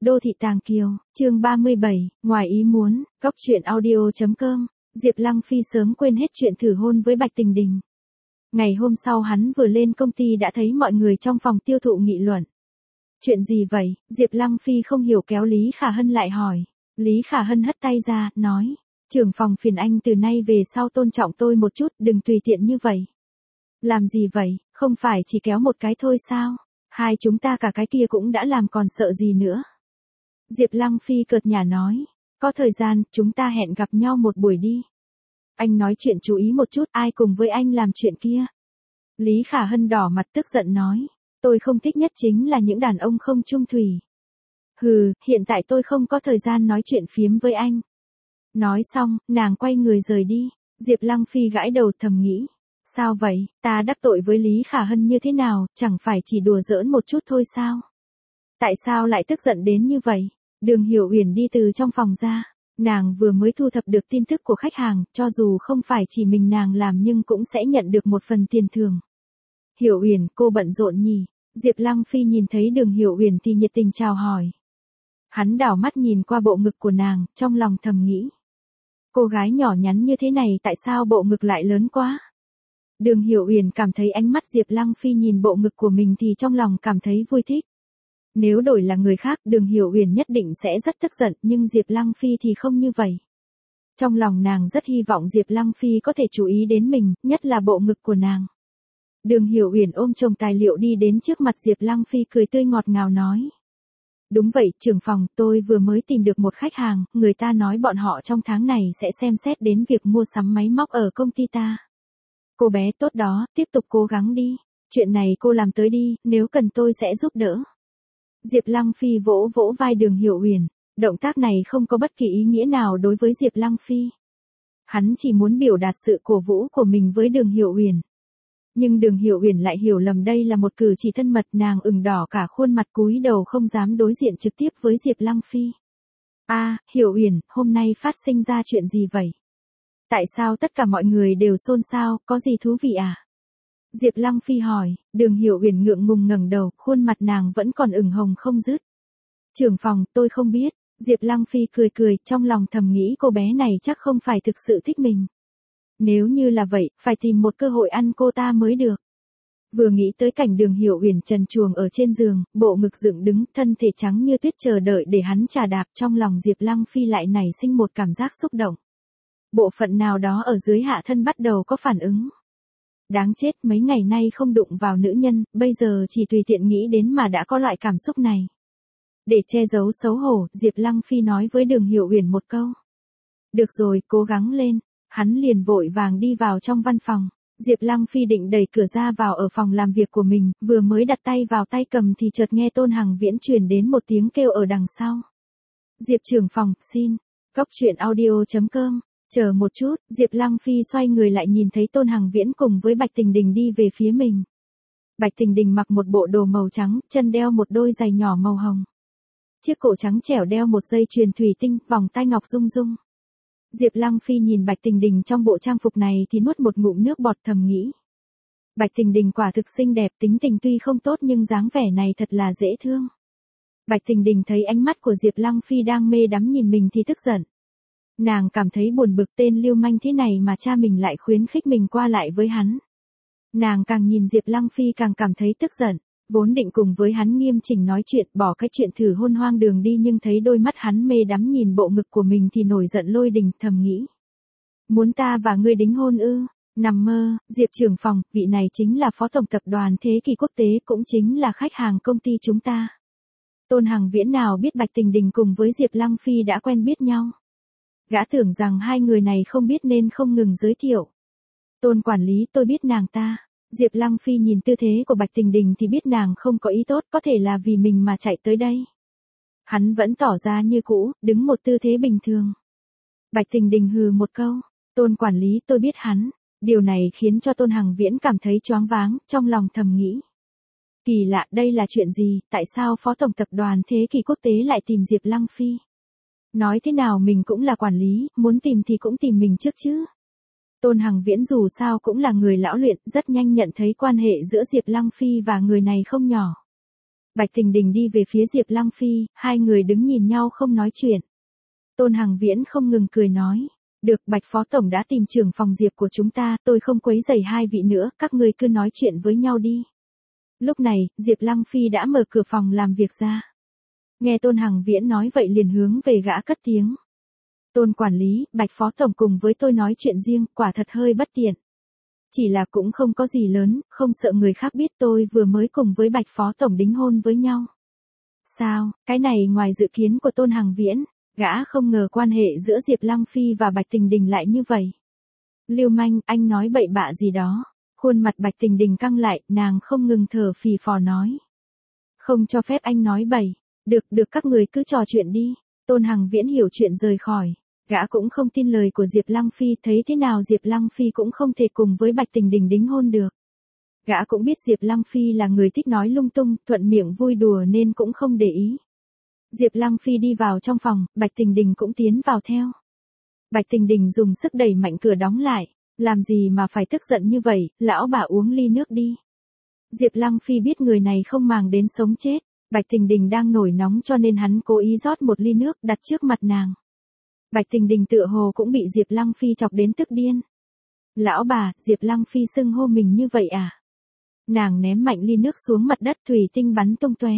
Đô thị Tàng Kiều, chương 37, ngoài ý muốn, Góc truyện audio.com, Diệp Lăng Phi sớm quên hết chuyện thử hôn với Bạch Tình Đình. Ngày hôm sau hắn vừa lên công ty đã thấy mọi người trong phòng tiêu thụ nghị luận. Chuyện gì vậy? Diệp Lăng Phi không hiểu kéo Lý Khả Hân lại hỏi. Lý Khả Hân hất tay ra, nói, trưởng phòng phiền anh từ nay về sau tôn trọng tôi một chút, đừng tùy tiện như vậy. Làm gì vậy, không phải chỉ kéo một cái thôi sao? Hai chúng ta cả cái kia cũng đã làm còn sợ gì nữa. Diệp Lăng Phi cợt nhả nói, có thời gian, chúng ta hẹn gặp nhau một buổi đi. Anh nói chuyện chú ý một chút, ai cùng với anh làm chuyện kia. Lý Khả Hân đỏ mặt tức giận nói, tôi không thích nhất chính là những đàn ông không chung thủy. Hừ, hiện tại tôi không có thời gian nói chuyện phiếm với anh. Nói xong, nàng quay người rời đi. Diệp Lăng Phi gãi đầu thầm nghĩ, sao vậy, ta đắc tội với Lý Khả Hân như thế nào, chẳng phải chỉ đùa giỡn một chút thôi sao? Tại sao lại tức giận đến như vậy? Đường Hiểu Uyển đi từ trong phòng ra. Nàng vừa mới thu thập được tin tức của khách hàng, cho dù không phải chỉ mình nàng làm nhưng cũng sẽ nhận được một phần tiền thưởng. Hiểu Uyển, cô bận rộn nhỉ? Diệp Lăng Phi nhìn thấy Đường Hiểu Uyển thì nhiệt tình chào hỏi. Hắn đảo mắt nhìn qua bộ ngực của nàng, trong lòng thầm nghĩ. Cô gái nhỏ nhắn như thế này tại sao bộ ngực lại lớn quá? Đường Hiểu Uyển cảm thấy ánh mắt Diệp Lăng Phi nhìn bộ ngực của mình thì trong lòng cảm thấy vui thích. Nếu đổi là người khác, Đường Hiểu Uyển nhất định sẽ rất tức giận, nhưng Diệp Lăng Phi thì không như vậy. Trong lòng nàng rất hy vọng Diệp Lăng Phi có thể chú ý đến mình, nhất là bộ ngực của nàng. Đường Hiểu Uyển ôm chồng tài liệu đi đến trước mặt Diệp Lăng Phi cười tươi ngọt ngào nói. Đúng vậy, trưởng phòng, tôi vừa mới tìm được một khách hàng, người ta nói bọn họ trong tháng này sẽ xem xét đến việc mua sắm máy móc ở công ty ta. Cô bé tốt đó, tiếp tục cố gắng đi. Chuyện này cô làm tới đi, nếu cần tôi sẽ giúp đỡ. Diệp Lăng Phi vỗ vỗ vai Đường Hiểu Uyển, động tác này không có bất kỳ ý nghĩa nào đối với Diệp Lăng Phi. Hắn chỉ muốn biểu đạt sự cổ vũ của mình với Đường Hiểu Uyển. Nhưng Đường Hiểu Uyển lại hiểu lầm đây là một cử chỉ thân mật, nàng ửng đỏ cả khuôn mặt cúi đầu không dám đối diện trực tiếp với Diệp Lăng Phi. Hiểu Uyển, hôm nay phát sinh ra chuyện gì vậy? Tại sao tất cả mọi người đều xôn xao, có gì thú vị à? Diệp Lăng Phi hỏi. Đường Hiểu Uyển ngượng ngùng ngẩng đầu, khuôn mặt nàng vẫn còn ửng hồng không dứt. Trưởng phòng, tôi không biết. Diệp Lăng Phi cười cười, trong lòng thầm nghĩ cô bé này chắc không phải thực sự thích mình. Nếu như là vậy, phải tìm một cơ hội ăn cô ta mới được. Vừa nghĩ tới cảnh Đường Hiểu Uyển trần truồng ở trên giường, bộ ngực dựng đứng, thân thể trắng như tuyết chờ đợi để hắn chà đạp, trong lòng Diệp Lăng Phi lại nảy sinh một cảm giác xúc động. Bộ phận nào đó ở dưới hạ thân bắt đầu có phản ứng. Đáng chết, mấy ngày nay không đụng vào nữ nhân, bây giờ chỉ tùy tiện nghĩ đến mà đã có loại cảm xúc này. Để che giấu xấu hổ, Diệp Lăng Phi nói với Đường Hiểu Uyển một câu. Được rồi, cố gắng lên. Hắn liền vội vàng đi vào trong văn phòng. Diệp Lăng Phi định đẩy cửa ra vào ở phòng làm việc của mình, vừa mới đặt tay vào tay cầm thì chợt nghe Tôn Hằng Viễn truyền đến một tiếng kêu ở đằng sau. Diệp trưởng phòng, xin. Góc truyện audio.com. Chờ một chút, Diệp Lăng Phi xoay người lại nhìn thấy Tôn Hằng Viễn cùng với Bạch Tình Đình đi về phía mình. Bạch Tình Đình mặc một bộ đồ màu trắng, chân đeo một đôi giày nhỏ màu hồng. Chiếc cổ trắng trẻo đeo một dây chuyền thủy tinh, vòng tai ngọc rung rung. Diệp Lăng Phi nhìn Bạch Tình Đình trong bộ trang phục này thì nuốt một ngụm nước bọt thầm nghĩ. Bạch Tình Đình quả thực xinh đẹp, tính tình tuy không tốt nhưng dáng vẻ này thật là dễ thương. Bạch Tình Đình thấy ánh mắt của Diệp Lăng Phi đang mê đắm nhìn mình thì tức giận. Nàng cảm thấy buồn bực, tên lưu manh thế này mà cha mình lại khuyến khích mình qua lại với hắn. Nàng càng nhìn Diệp Lăng Phi càng cảm thấy tức giận, vốn định cùng với hắn nghiêm chỉnh nói chuyện, bỏ cái chuyện thử hôn hoang đường đi nhưng thấy đôi mắt hắn mê đắm nhìn bộ ngực của mình thì nổi giận lôi đình, thầm nghĩ. Muốn ta và ngươi đính hôn ư? Nằm mơ. Diệp trưởng phòng, vị này chính là phó tổng tập đoàn Thế Kỷ Quốc tế, cũng chính là khách hàng công ty chúng ta. Tôn Hằng Viễn nào biết Bạch Tình Đình cùng với Diệp Lăng Phi đã quen biết nhau. Gã tưởng rằng hai người này không biết nên không ngừng giới thiệu. Tôn quản lý, tôi biết nàng ta. Diệp Lăng Phi nhìn tư thế của Bạch Tình Đình thì biết nàng không có ý tốt, có thể là vì mình mà chạy tới đây. Hắn vẫn tỏ ra như cũ, đứng một tư thế bình thường. Bạch Tình Đình hừ một câu. Tôn quản lý, tôi biết hắn. Điều này khiến cho Tôn Hằng Viễn cảm thấy choáng váng, trong lòng thầm nghĩ. Kỳ lạ, đây là chuyện gì, tại sao phó tổng tập đoàn Thế Kỷ Quốc tế lại tìm Diệp Lăng Phi? Nói thế nào mình cũng là quản lý, muốn tìm thì cũng tìm mình trước chứ. Tôn Hằng Viễn dù sao cũng là người lão luyện, rất nhanh nhận thấy quan hệ giữa Diệp Lăng Phi và người này không nhỏ. Bạch Tình Đình đi về phía Diệp Lăng Phi, hai người đứng nhìn nhau không nói chuyện. Tôn Hằng Viễn không ngừng cười nói. Được, Bạch Phó Tổng đã tìm trưởng phòng Diệp của chúng ta, tôi không quấy rầy hai vị nữa, các ngươi cứ nói chuyện với nhau đi. Lúc này, Diệp Lăng Phi đã mở cửa phòng làm việc ra. Nghe Tôn Hằng Viễn nói vậy liền hướng về gã cất tiếng. Tôn quản lý, Bạch Phó Tổng cùng với tôi nói chuyện riêng, quả thật hơi bất tiện. Chỉ là cũng không có gì lớn, không sợ người khác biết tôi vừa mới cùng với Bạch Phó Tổng đính hôn với nhau. Sao, cái này ngoài dự kiến của Tôn Hằng Viễn, gã không ngờ quan hệ giữa Diệp Lăng Phi và Bạch Tình Đình lại như vậy. Lưu manh, anh nói bậy bạ gì đó. Khuôn mặt Bạch Tình Đình căng lại, nàng không ngừng thở phì phò nói. Không cho phép anh nói bậy. Được các người cứ trò chuyện đi. Tôn Hằng Viễn hiểu chuyện rời khỏi. Gã cũng không tin lời của Diệp Lăng Phi, thấy thế nào Diệp Lăng Phi cũng không thể cùng với Bạch Tình Đình đính hôn được. Gã cũng biết Diệp Lăng Phi là người thích nói lung tung, thuận miệng vui đùa nên cũng không để ý. Diệp Lăng Phi đi vào trong phòng, Bạch Tình Đình cũng tiến vào theo. Bạch Tình Đình dùng sức đẩy mạnh cửa đóng lại. Làm gì mà phải tức giận như vậy, lão bà uống ly nước đi. Diệp Lăng Phi biết người này không màng đến sống chết. Bạch Tình Đình đang nổi nóng cho nên hắn cố ý rót một ly nước đặt trước mặt nàng. Bạch Tình Đình tựa hồ cũng bị Diệp Lăng Phi chọc đến tức điên. Lão bà, Diệp Lăng Phi xưng hô mình như vậy à? Nàng ném mạnh ly nước xuống mặt đất, thủy tinh bắn tung tóe.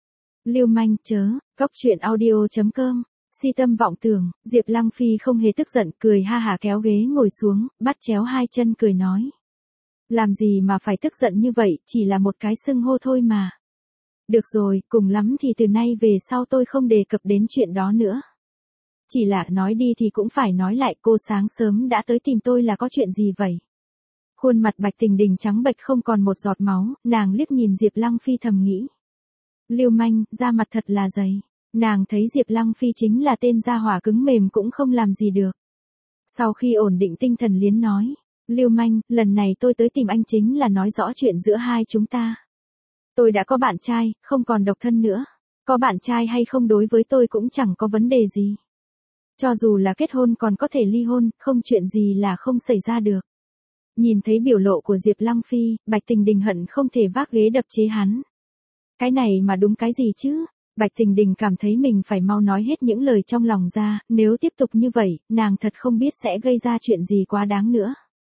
Lưu manh chớ, coctruyện.audio.com, si tâm vọng tưởng. Diệp Lăng Phi không hề tức giận, cười ha hả kéo ghế ngồi xuống, bắt chéo hai chân cười nói. Làm gì mà phải tức giận như vậy, chỉ là một cái xưng hô thôi mà. Được rồi, cùng lắm thì từ nay về sau tôi không đề cập đến chuyện đó nữa. Chỉ là nói đi thì cũng phải nói lại, cô sáng sớm đã tới tìm tôi là có chuyện gì vậy? Khuôn mặt Bạch Tình Đình trắng bệch không còn một giọt máu, nàng liếc nhìn Diệp Lăng Phi thầm nghĩ. Lưu manh, da mặt thật là dày. Nàng thấy Diệp Lăng Phi chính là tên da hỏa cứng mềm cũng không làm gì được. Sau khi ổn định tinh thần liến nói. Lưu manh, lần này tôi tới tìm anh chính là nói rõ chuyện giữa hai chúng ta. Tôi đã có bạn trai, không còn độc thân nữa. Có bạn trai hay không đối với tôi cũng chẳng có vấn đề gì. Cho dù là kết hôn còn có thể ly hôn, không chuyện gì là không xảy ra được. Nhìn thấy biểu lộ của Diệp Lăng Phi, Bạch Tình Đình hận không thể vác ghế đập chế hắn. Cái này mà đúng cái gì chứ? Bạch Tình Đình cảm thấy mình phải mau nói hết những lời trong lòng ra, nếu tiếp tục như vậy, nàng thật không biết sẽ gây ra chuyện gì quá đáng nữa.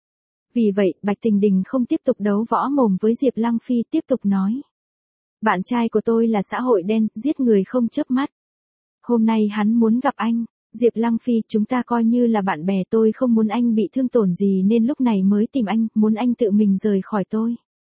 Vì vậy, Bạch Tình Đình không tiếp tục đấu võ mồm với Diệp Lăng Phi, tiếp tục nói. Bạn trai của tôi là xã hội đen, giết người không chớp mắt. Hôm nay hắn muốn gặp anh. Diệp Lăng Phi, chúng ta coi như là bạn bè, tôi không muốn anh bị thương tổn gì nên lúc này mới tìm anh, muốn anh tự mình rời khỏi tôi.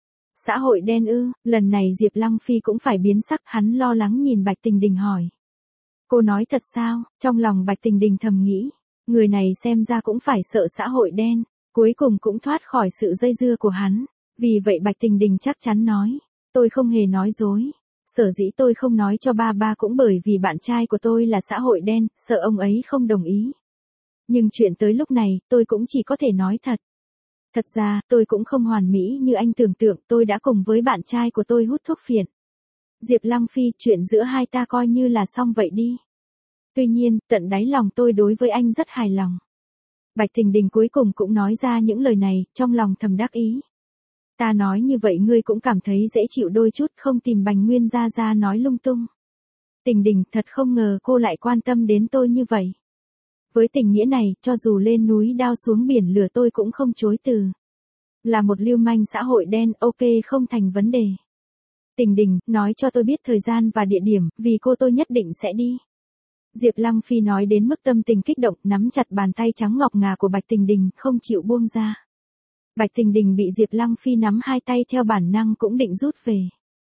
Xã hội đen ư? Lần này Diệp Lăng Phi cũng phải biến sắc, hắn lo lắng nhìn Bạch Tình Đình hỏi. Cô nói thật sao? Trong lòng Bạch Tình Đình thầm nghĩ, người này xem ra cũng phải sợ xã hội đen, cuối cùng cũng thoát khỏi sự dây dưa của hắn. Vì vậy Bạch Tình Đình chắc chắn nói, tôi không hề nói dối. Sở dĩ tôi không nói cho ba cũng bởi vì bạn trai của tôi là xã hội đen, sợ ông ấy không đồng ý. Nhưng chuyện tới lúc này, tôi cũng chỉ có thể nói thật. Thật ra, tôi cũng không hoàn mỹ như anh tưởng tượng, tôi đã cùng với bạn trai của tôi hút thuốc phiện. Diệp Lăng Phi, chuyện giữa hai ta coi như là xong vậy đi. Tuy nhiên, tận đáy lòng tôi đối với anh rất hài lòng. Bạch Tình Đình cuối cùng cũng nói ra những lời này, trong lòng thầm đắc ý. Ta nói như vậy ngươi cũng cảm thấy dễ chịu đôi chút, không tìm Bành Nguyên ra nói lung tung. Tình Đình, thật không ngờ cô lại quan tâm đến tôi như vậy. Với tình nghĩa này, cho dù lên núi đao xuống biển lửa tôi cũng không chối từ. Là một lưu manh xã hội đen, ok không thành vấn đề. Tình Đình, nói cho tôi biết thời gian và địa điểm, vì cô tôi nhất định sẽ đi. Diệp Lăng Phi nói đến mức tâm tình kích động, nắm chặt bàn tay trắng ngọc ngà của Bạch Tình Đình, không chịu buông ra. Bạch Tình Đình bị Diệp Lăng Phi nắm hai tay theo bản năng cũng định rút về.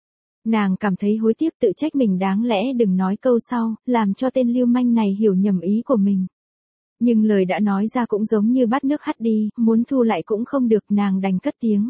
Nàng cảm thấy hối tiếc, tự trách mình đáng lẽ đừng nói câu sau, làm cho tên lưu manh này hiểu nhầm ý của mình. Nhưng lời đã nói ra cũng giống như bát nước hắt đi, muốn thu lại cũng không được, nàng đành cất tiếng.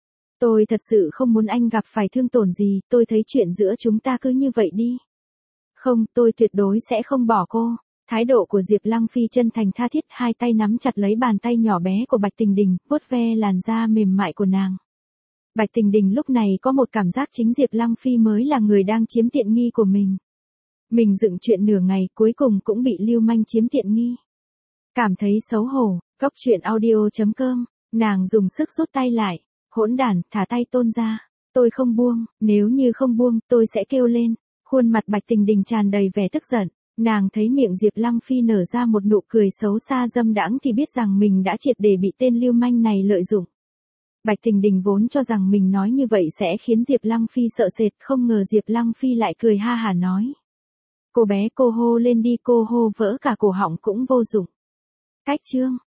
Tôi thật sự không muốn anh gặp phải thương tổn gì, tôi thấy chuyện giữa chúng ta cứ như vậy đi. Không, tôi tuyệt đối sẽ không bỏ cô. Thái độ của Diệp Lăng Phi chân thành tha thiết, hai tay nắm chặt lấy bàn tay nhỏ bé của Bạch Tình Đình, vuốt ve làn da mềm mại của nàng. Bạch Tình Đình lúc này có một cảm giác chính Diệp Lăng Phi mới là người đang chiếm tiện nghi của mình. Mình dựng chuyện nửa ngày, cuối cùng cũng bị lưu manh chiếm tiện nghi. Cảm thấy xấu hổ, coctruyện.audio.com, nàng dùng sức rút tay lại. Hỗn đản, thả tay Tôn ra. Tôi không buông, nếu như không buông, tôi sẽ kêu lên. Khuôn mặt Bạch Tình Đình tràn đầy vẻ tức giận. Nàng thấy miệng Diệp Lăng Phi nở ra một nụ cười xấu xa dâm đãng thì biết rằng mình đã triệt để bị tên lưu manh này lợi dụng. Bạch Tình Đình vốn cho rằng mình nói như vậy sẽ khiến Diệp Lăng Phi sợ sệt, không ngờ Diệp Lăng Phi lại cười ha hả nói. Cô bé cô hô lên đi, cô hô vỡ cả cổ họng cũng vô dụng. Cách chương